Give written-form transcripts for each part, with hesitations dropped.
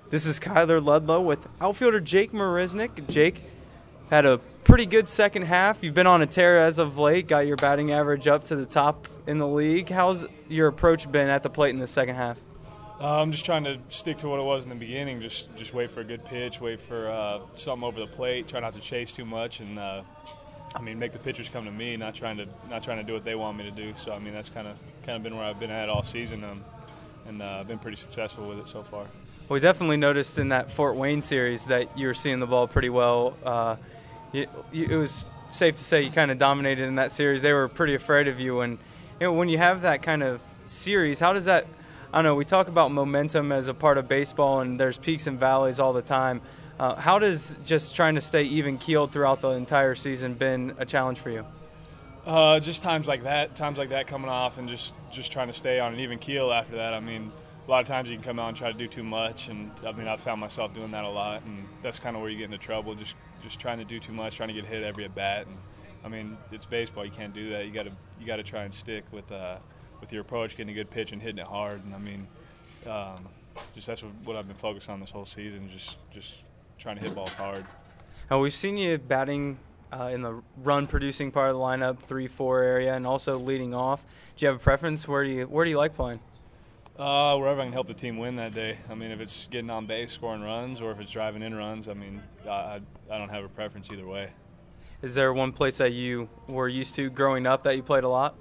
This is Kyler Ludlow with outfielder Jake Marisnick. Jake had a pretty good second half. You've been on a tear as of late, got your batting average up to the top in the league. How's your approach been at the plate in the second half? I'm just trying to stick to what it was in the beginning. Just wait for a good pitch, wait for something over the plate. Try not to chase too much, and make the pitchers come to me. Not trying to do what they want me to do. So that's kind of been where I've been at all season, and I've been pretty successful with it so far. We definitely noticed in that Fort Wayne series that you were seeing the ball pretty well. It was safe to say you kind of dominated in that series. They were pretty afraid of you, and when you have that kind of series, how does that? I don't know. We talk about momentum as a part of baseball, and there's peaks and valleys all the time. How does just trying to stay even keeled throughout the entire season been a challenge for you? Just times like that coming off, and just trying to stay on an even keel after that. A lot of times you can come out and try to do too much, and I've found myself doing that a lot, and that's kind of where you get into trouble. Just trying to do too much, trying to get hit every at bat, and it's baseball. You can't do that. You got to try and stick with your approach, getting a good pitch and hitting it hard. And that's what I've been focused on this whole season. Just trying to hit balls hard. Now we've seen you batting in the run-producing part of the lineup, 3-4 area, and also leading off. Do you have a preference? Where do you like playing? Wherever I can help the team win that day. If it's getting on base, scoring runs, or if it's driving in runs, I don't have a preference either way. Is there one place that you were used to growing up that you played a lot?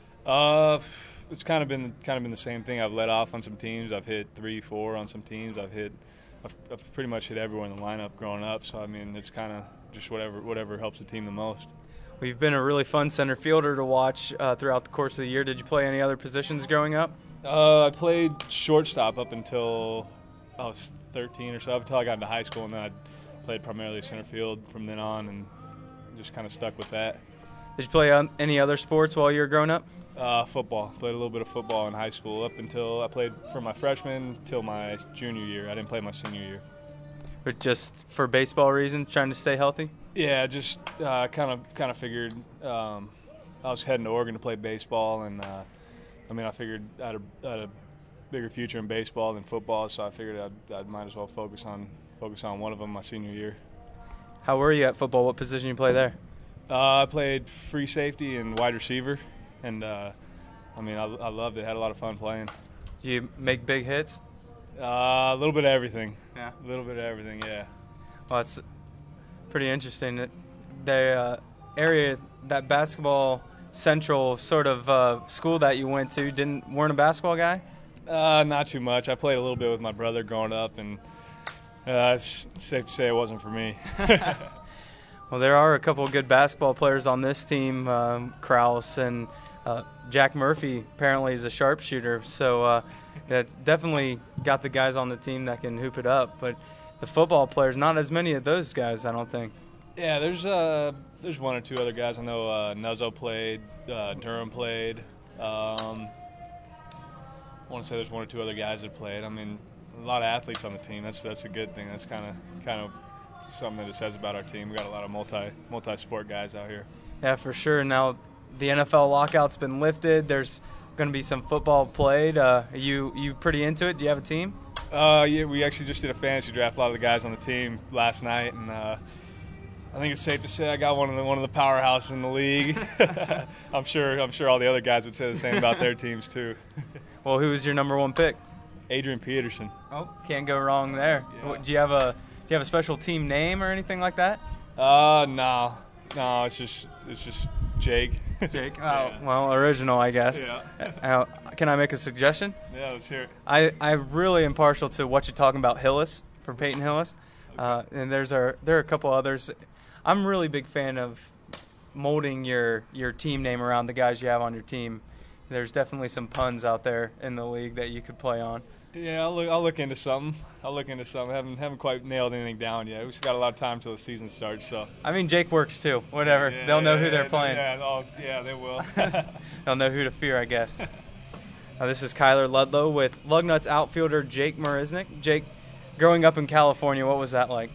It's kind of been the same thing. I've led off on some teams. I've hit 3-4 on some teams. I've pretty much hit everyone in the lineup growing up. So it's kind of just whatever helps the team the most. Well, you've been a really fun center fielder to watch throughout the course of the year. Did you play any other positions growing up? I played shortstop up until I was 13 or so, up until I got into high school, and then I played primarily center field from then on, and just kind of stuck with that. Did you play any other sports while you were growing up? Football. Played a little bit of football in high school up until I played from my freshman till my junior year. I didn't play my senior year. But just for baseball reasons, trying to stay healthy? Yeah, just kind of figured I was heading to Oregon to play baseball, and I figured I had a bigger future in baseball than football, so I figured I might as well focus on one of them my senior year. How were you at football? What position you play there? I played free safety and wide receiver, and I loved it. Had a lot of fun playing. Do you make big hits? A little bit of everything. Yeah. A little bit of everything. Yeah. Well, it's pretty interesting. The area, that basketball central sort of school that you went to, weren't a basketball guy? Not too much. I played a little bit with my brother growing up, and it's safe to say it wasn't for me. Well, there are a couple of good basketball players on this team, Krause, and Jack Murphy apparently is a sharpshooter, so that's definitely got the guys on the team that can hoop it up. But the football players, not as many of those guys, I don't think. Yeah, there's one or two other guys. I know Nuzzo played, Durham played. I want to say there's one or two other guys that played. A lot of athletes on the team. That's a good thing. That's kind of something that it says about our team. We got a lot of multi-sport guys out here. Yeah, for sure. Now the NFL lockout's been lifted. There's going to be some football played. You pretty into it? Do you have a team? Yeah, we actually just did a fantasy draft. A lot of the guys on the team last night, and I think it's safe to say I got one of the powerhouses in the league. I'm sure all the other guys would say the same about their teams too. Well, who was your number one pick? Adrian Peterson. Oh, can't go wrong there. Yeah. Do you have a special team name or anything like that? No, it's just Jake. Jake. Oh, Yeah. Well, original, I guess. Yeah. Can I make a suggestion? Yeah, let's hear it. I really am partial to what you're talking about, Hillis, from Peyton Hillis. Okay. And there are a couple others. I'm a really big fan of molding your team name around the guys you have on your team. There's definitely some puns out there in the league that you could play on. Yeah, I'll look into something. Haven't quite nailed anything down yet. We've got a lot of time till the season starts. So. Jake works too. Whatever. Yeah, They'll know who they're playing. Yeah, they will. They'll know who to fear, I guess. This is Kyler Ludlow with Lugnuts outfielder Jake Marisnick. Jake, growing up in California, what was that like?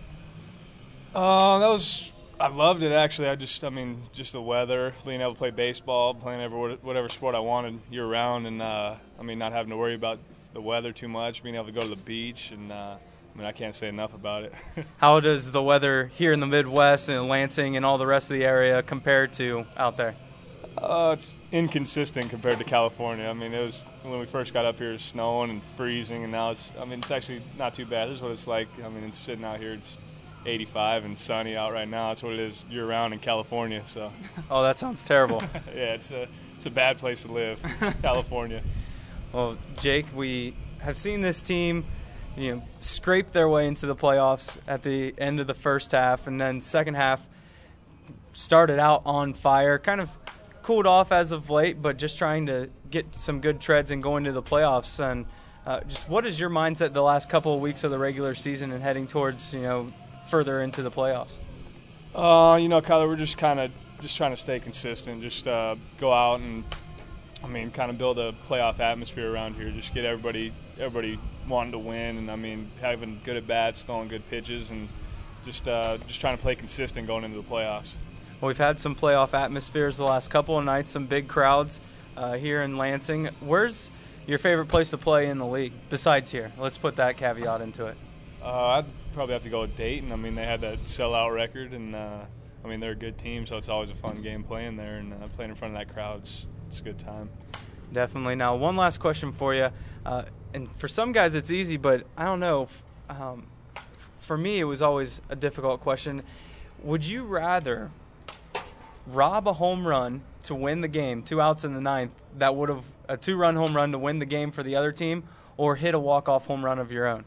I loved it actually. Just the weather, being able to play baseball, playing whatever sport I wanted year round, and not having to worry about the weather too much, being able to go to the beach and I mean, I can't say enough about it. How does the weather here in the Midwest and Lansing and all the rest of the area compare to out there? It's inconsistent compared to California. I mean, it was when we first got up here, it was snowing and freezing, and now it's actually not too bad. This is what it's like. I mean, it's sitting out here, it's 85 and sunny out right now. That's what it is year-round in California. So. Oh, that sounds terrible. Yeah, it's a bad place to live, California. Well, Jake, we have seen this team, scrape their way into the playoffs at the end of the first half, and then second half started out on fire, kind of cooled off as of late, but just trying to get some good treads and go into the playoffs. And just what is your mindset the last couple of weeks of the regular season and heading towards, further into the playoffs? Kyler, we're just trying to stay consistent, just go out and, kind of build a playoff atmosphere around here, just get everybody wanting to win, and, having good at-bats, throwing good pitches, and just trying to play consistent going into the playoffs. Well, we've had some playoff atmospheres the last couple of nights, some big crowds here in Lansing. Where's your favorite place to play in the league besides here? Let's put that caveat into it. I'd probably have to go with Dayton. They had that sellout record, and, they're a good team, so it's always a fun game playing there, and playing in front of that crowd, it's a good time. Definitely. Now, one last question for you. And for some guys it's easy, but I don't know. For me, it was always a difficult question. Would you rather rob a home run to win the game, 2 outs in the ninth, that would have a 2-run home run to win the game for the other team, or hit a walk-off home run of your own?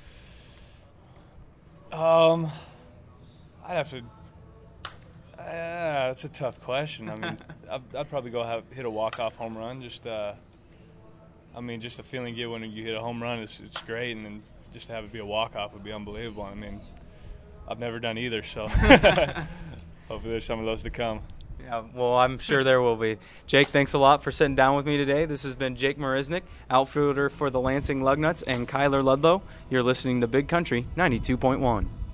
I'd have to. That's a tough question. I'd probably go hit a walk-off home run. Just the feeling you get when you hit a home run it's great, and then just to have it be a walk-off would be unbelievable. I've never done either, so hopefully there's some of those to come. Yeah, well, I'm sure there will be. Jake, thanks a lot for sitting down with me today. This has been Jake Marisnick, outfielder for the Lansing Lugnuts, and Kyler Ludlow. You're listening to Big Country 92.1.